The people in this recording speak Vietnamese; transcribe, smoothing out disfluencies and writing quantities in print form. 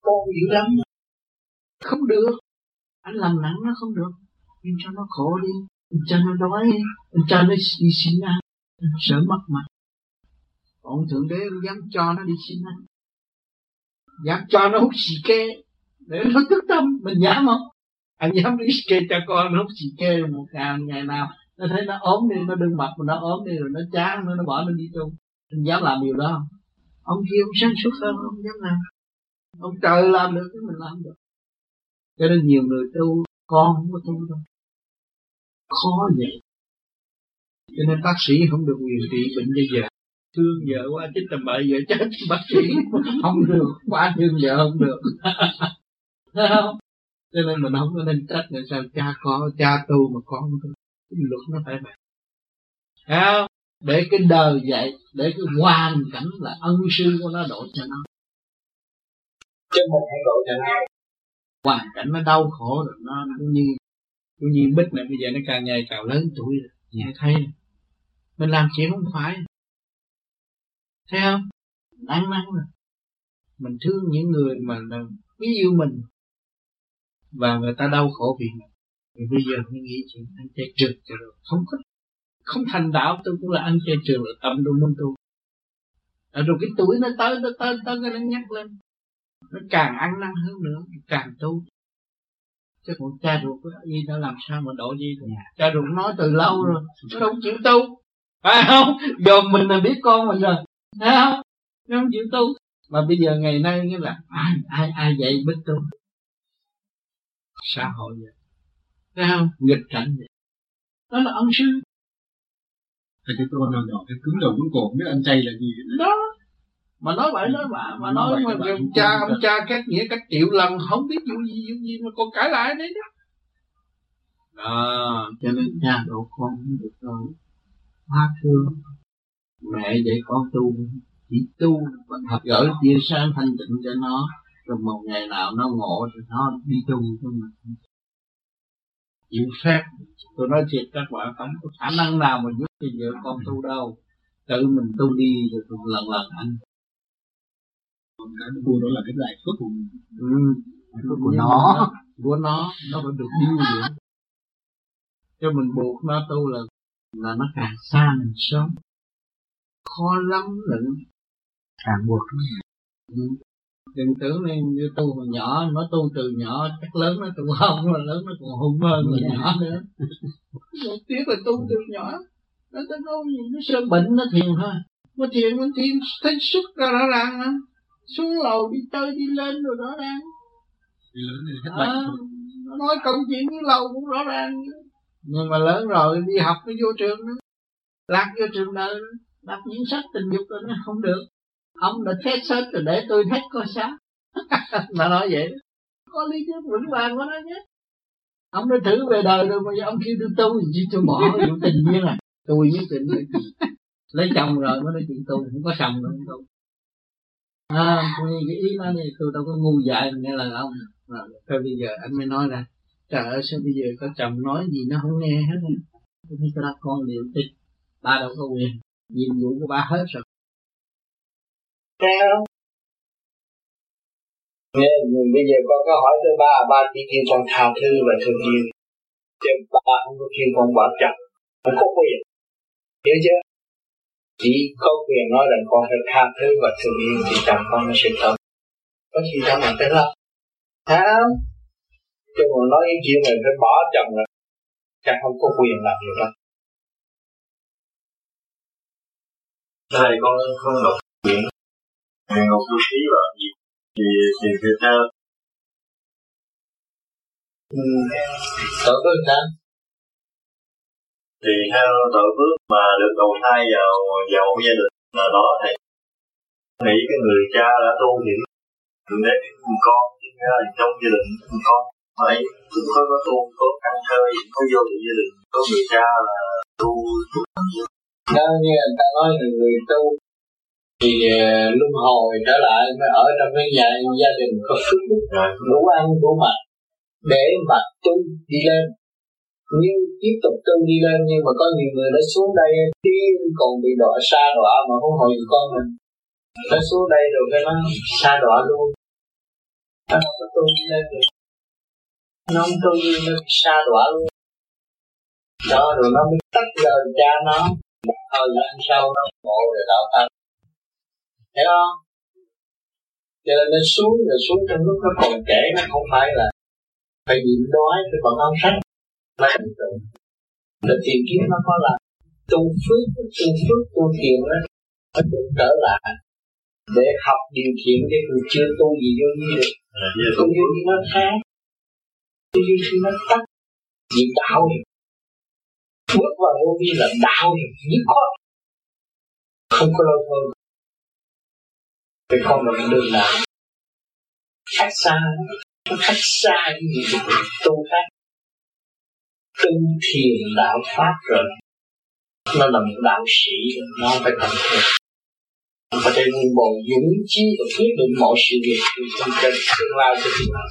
con dữ lắm. Không được. Anh làm nặng nó không được. Anh cho nó khổ đi. Anh cho nó đói đi. Anh cho nó đi xin ăn. Anh sợ mất mặt. Ông Thượng Đế ông dám cho nó đi xin ăn. Dám cho nó hút xì ke để nó thức tâm. Mình dám không? Anh dám đi kê cho con nó hút xì ke một ngày nào. Nó thấy nó ốm đi, nó đừng mặt mà nó ốm đi rồi nó chán, nó bỏ nó đi tu. Anh dám làm điều đó không? Ông kia ông sáng suốt hơn, ông dám làm. Ông trời làm được cái mình làm được. Cho nên nhiều người tu, con không có tu đâu. Khó vậy. Cho nên bác sĩ không được điều trị bệnh bây giờ. Thương vợ quá chết tầm bậy vợ chết bác sĩ không được, quá thương vợ không được. Thấy không? Cho nên mình không có nên trách là sao cha tu mà con không tu. Cái luật nó phải vậy. Thấy không? Để cái đời vậy, để cái hoàn cảnh là ân sư của nó độ cho nó. Chứ mình hãy độ cho nó. Hoàn cảnh nó đau khổ rồi nó cũng như Bích này bây giờ nó càng ngày càng lớn tuổi rồi. Nghe thấy này. Mình làm chuyện không phải. Thấy không? Ăn năn rồi. Mình thương những người mà quý yêu mình và người ta đau khổ vì mình. Thì bây giờ mình nghĩ chuyện ăn chay trường cho rồi. Không thành đạo tôi cũng là ăn chay trường là tâm tôi muốn tu. Rồi cái tuổi nó tới cái nó nhắc lên. Nó càng ăn năn hơn nữa, càng tu. Chứ còn cha ruột của gì nó làm sao mà độ gì được. Cha ruột nói từ lâu rồi, nó đâu chịu tu. Phải không? Giờ mình là biết con mình rồi. Thấy không? Nó không chịu tu. Mà bây giờ ngày nay nghĩa là ai dạy biết tu. Xã hội vậy. Thấy không? Nghịch cảnh vậy. Đó là ân sư. Thì cái con nào nhỏ, cái cứng đầu cứng cổ, biết ăn chay là gì đó. Mà nói vậy nói bạ, mà nói mà ông cha cách nghĩa cách triệu lần không biết vụ gì mà còn cãi lại đấy đó. Cho nên cha độ con không được rồi. Hóa thương. Mẹ dạy con tu, chỉ tu và học gửi tia sáng thanh tịnh cho nó. Rồi một ngày nào nó ngộ thì nó đi tu cho mình. Chịu phép. Tôi nói thiệt các bạn, không có khả năng nào mà giúp cho vợ con tu đâu. Tự mình tu đi rồi lần anh. Cái tu đó là cái giải thoát của mình. Của nó phải được điêu luyện. Cho mình buộc nó tu là nó càng xa mình sớm. Khó lắm lận. Càng buộc nó. Đừng tưởng như tu mà nhỏ, nó tu từ nhỏ chắc lớn nó tu không, mà lớn nó còn hung hơn là nhỏ nữa. Một tiếc là tu từ nhỏ. Nó tới đâu gì nó sơ bệnh nó thiền thôi. Nó thiền thấy xuất ra rõ ràng hả? Xuống lầu đi chơi đi lên rồi rõ ràng. Đi lớn thì hết bệnh. Nó nói công chuyện với lầu cũng rõ ràng. Nhưng mà lớn rồi đi học nó vô trường nữa. Lạc vô trường đời đọc những sách tình dục rồi nó không được. Ông đã thét sách rồi để tôi thét coi sao. Mà nói vậy đó. Có lý thuyết vững vàng của nó nhé. Ông đã thử về đời rồi mà ông kêu tôi tu thì tôi bỏ vụ tình duyên à. Tôi với tình duyên. Lấy chồng rồi mới nói chuyện tu, không có chồng rồi không tu. Cái ý nó này tôi đâu có ngu dại nghe lời ông. Thôi bây giờ anh mới nói ra. Trời ơi sao bây giờ có chồng nói gì nó không nghe hết. Tôi thấy cho con điều tích. Ba đâu có quyền. Nhiệm vụ của ba hết rồi. Theo. Nghe bây giờ con có hỏi tới ba chỉ kêu con tha thứ và thương yêu. Chứ ba không có kêu con bỏ chồng. Không có quyền. Hiểu chưa? Chỉ có quyền nói rằng con phải tha thứ và thương yêu thì chồng con nó sẽ thật. Có gì đâu mà tới đâu. Thấy không? Chứ mà nói cái chuyện này phải bỏ chồng rồi. Chắc không có quyền làm điều đó. Thầy con không đọc chuyện Ngài Ngọc Tu Sĩ và gì thì theo tội phước sao? Thì theo tội phước mà được đầu thai vào một gia đình nào đó thầy nghĩ cái người cha đã tu thì đừng để con trong gia đình con phải cũng có tu có ăn chơi có vô được gia đình có người cha là tu đó như người ta nói là người tu thì luân hồi trở lại mới ở trong cái gia đình có phước đủ ăn đủ mặc để mà tu đi lên, nhưng tiếp tục tu đi lên. Nhưng mà có nhiều người nó xuống đây tiên còn bị đọa sa đọa mà không hồi con mình, nó xuống đây rồi cái nó sa đọa luôn. nó không có tu lên được, nó không tu lên xa đọa luôn đó, rồi nó mới tách lời cha nó một thời gian sau nó ngộ rồi đạo tâm, thấy không? Cho nên nó xuống rồi xuống trong lúc nó còn trẻ, nó không phải là phải nhịn đói cái bọn ông sách mà để tìm kiếm nó có là tu phước tu thiền đó, nó được trở lại để học điều khiển cái người chưa tu gì vô như được, cũng như nó khác, cũng như nó tắt việc đạo này. Bước vào vô vi là đạo này dứt khoát, không có lâu hơn. Cái con đường nào khác xa, nó khác xa với những tu khác. Tu thiền đạo pháp rồi, nó là một đạo sĩ, nó không phải thành thật. Nó phải nguồn bồi dũng chí và quyết định mọi sự việc trong tương lai cho chúng ta.